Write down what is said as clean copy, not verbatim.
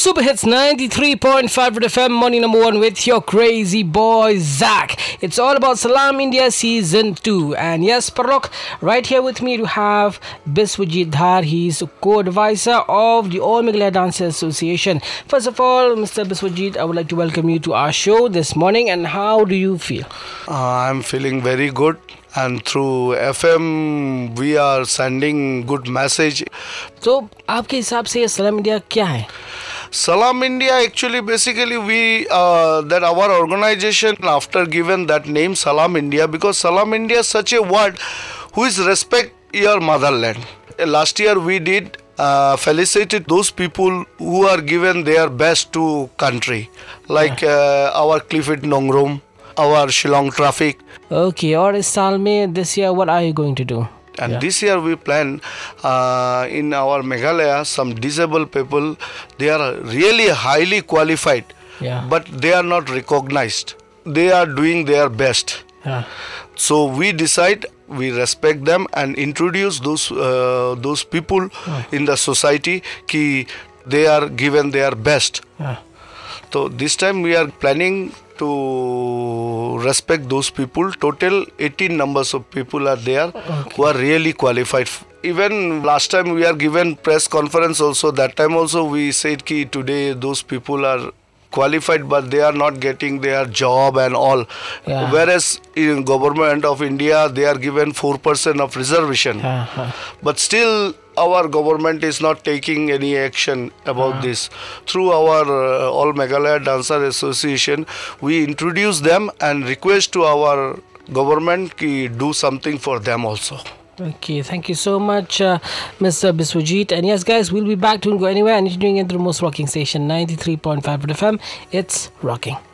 Super Hits 93.5 Red FM, morning number one with your crazy boy Zach. It's all about Salam India Season 2. And yes, Parok, right here with me to have Biswajit Dhar. He's co-advisor of the All Meghalaya Dancers Association. First of all, Mr. Biswajit, I would like to welcome you to our show this morning. And how do you feel? I'm feeling very good. And through FM, we are sending good message. So, आपके हिसाब से Salam India क्या है? Salam India, actually, basically, that our organization, after given that name Salam India, because Salam India is such a word who is respect your motherland. Last year we did felicitate those people who are given their best to country, like our Clifford Nongrom, our Shillong Traffic. Okay, और इस साल में this year what are you going to do? And this year we plan in our Meghalaya, some disabled people, they are really highly qualified, but they are not recognized. They are doing their best. So we decide, we respect them and introduce those people in the society कि they are given their best. So this time we are planning to respect those people. Total 18 numbers of people are there who are really qualified. Even last time we are given press conference also, that time also we said ki today those people are qualified but they are not getting their job and all. Whereas in government of India they are given 4% of reservation. But still our government is not taking any action about this. Through our All Meghalaya Dancer Association, we introduce them and request to our government to do something for them also. Okay, thank you so much, Mr. Biswajit. And yes, guys, we'll be back. Don't go anywhere. And you're doing it through the most rocking station, 93.5 FM. It's rocking.